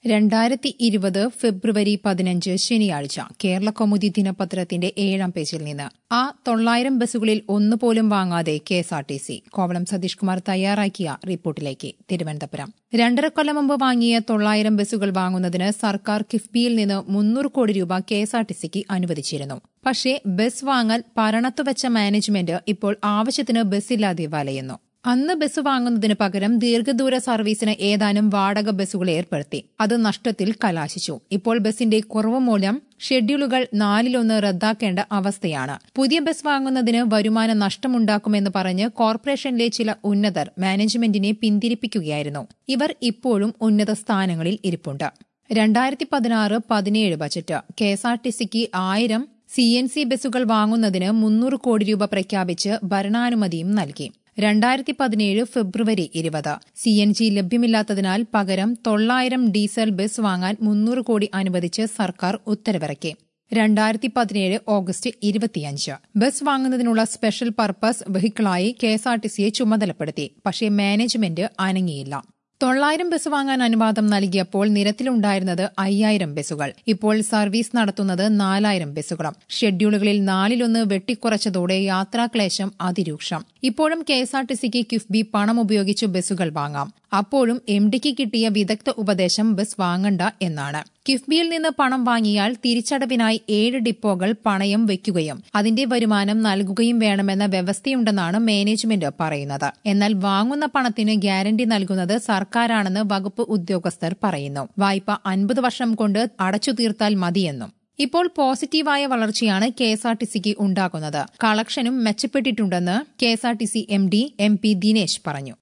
2020 ഫെബ്രുവരി 15 ശനിയാഴ്ച കേരളകൗമുദി ദിനപത്രത്തിന്റെ 7-ാം പേജിൽ നിന്ന് 900 ബസ്സുകളിൽ ഒന്നുപോലും വാങ്ങാതെ കെഎസ്ആർടിസി. കോവളം സതീഷ് കുമാർ തയ്യാറാക്കിയ റിപ്പോർട്ടിലേക്ക്. തിരുവനന്തപുരം 2.5 കൊല്ലം മുമ്പ് വാങ്ങിയ 900 ബസ്സുകൾ വാങ്ങുന്നതിന് സർക്കാർ കിഫ്ബിയിൽ നിന്ന് 300 കോടി രൂപ കെഎസ്ആർടിസിക്ക് അനുവദിച്ചിരുന്നു. പക്ഷേ ബസ് വാങ്ങാൻ പരണത്തുവച്ച മാനേജ്മെന്റ് ഇപ്പോൾ ആവശ്യത്തിന് ബസ്സില്ലാതെ വലയുന്നു. അന്ന് ബസ് വാങ്ങുന്നതിന് പകരം ദീർഘദൂര സർവീസിന് ഏതാനും വാടക ബസ്സുകൾ ഏർപ്പെടുത്തി. അത് നഷ്ടത്തിൽ കലാശിച്ചു. ഇപ്പോൾ ബസിന്റെ കുറവ് മൂലം ഷെഡ്യൂളുകൾ 4-1 റദ്ദാക്കേണ്ട അവസ്ഥയാണ്. പുതിയ ബസ് വാങ്ങുന്നതിന് വരുമാന നഷ്ടമുണ്ടാക്കുമെന്ന് പറഞ്ഞ് കോർപ്പറേഷനിലെ ചില ഉന്നതർ മാനേജ്മെന്റിനെ പിന്തിരിപ്പിക്കുകയായിരുന്നു. ഇവർ ഇപ്പോഴും ഉന്നത സ്ഥാനങ്ങളിൽ ഇരിപ്പുണ്ട്. 2016-17 ബജറ്റ് കെഎസ്ആർടിസിക്ക് 1000 CNC ബസ്സുകൾ വാങ്ങുന്നതിന് 300 കോടി രൂപ പ്രഖ്യാപിച്ച് ഭരണാനുമതിയും നൽകി. 2017 ഫെബ്രുവരി 20 CNG ലഭ്യമില്ലാത്തതിനാൽ പകരം 900 ഡീസൽ ബസ് വാങ്ങാൻ 300 കോടി അനുവദിച്ച് സർക്കാർ ഉത്തരവിറക്കി. 2017 ഓഗസ്റ്റ് 25 ബസ് വാങ്ങുന്നതിനുള്ള സ്പെഷ്യൽ പർപ്പസ് വെഹിക്കിളായി കെഎസ്ആർടിസിയെ ചുമതലപ്പെടുത്തി. പക്ഷേ മാനേജ്മെന്റ് അനങ്ങിയില്ല. 900 ബസ് വാങ്ങാൻ അനുവാദം നൽകിയപ്പോൾ നിരത്തിലുണ്ടായിരുന്നത് 5000 ബസ്സുകൾ. ഇപ്പോൾ സർവീസ് നടത്തുന്നത് 4000 ബസ്സുകളും. ഷെഡ്യൂളുകളിൽ 4-1 വെട്ടിക്കുറച്ചതോടെ യാത്രാക്ലേശം അതിരൂക്ഷം. ഇപ്പോഴും കെഎസ്ആർടിസിക്ക് കിഫ്ബി പണം ഉപയോഗിച്ച് ബസ്സുകൾ വാങ്ങാം. അപ്പോഴും എംഡിക്ക് കിട്ടിയ വിദഗ്ധ ഉപദേശം ബസ് വാങ്ങണ്ട എന്നാണ്. കിഫ്ബിയിൽ നിന്ന് പണം വാങ്ങിയാൽ തിരിച്ചടവിനായി 7 ഡിപ്പോകൾ പണയം വയ്ക്കുകയും അതിന്റെ വരുമാനം നൽകുകയും വേണമെന്ന വ്യവസ്ഥയുണ്ടെന്നാണ് മാനേജ്മെന്റ് പറയുന്നത്. എന്നാൽ വാങ്ങുന്ന പണത്തിന് ഗ്യാരണ്ടി നൽകുന്നത് സർക്കാരാണെന്ന് വകുപ്പ് ഉദ്യോഗസ്ഥർ പറയുന്നു. വായ്പ 50 വർഷം കൊണ്ട് അടച്ചു തീർത്താൽ മതിയെന്നും. ഇപ്പോൾ പോസിറ്റീവായ വളർച്ചയാണ് കെഎസ്ആർടിസിക്ക് ഉണ്ടാകുന്നത്. കളക്ഷനും മെച്ചപ്പെട്ടിട്ടുണ്ടെന്ന് കെഎസ്ആർടിസി MD MP ദിനേശ് പറഞ്ഞു.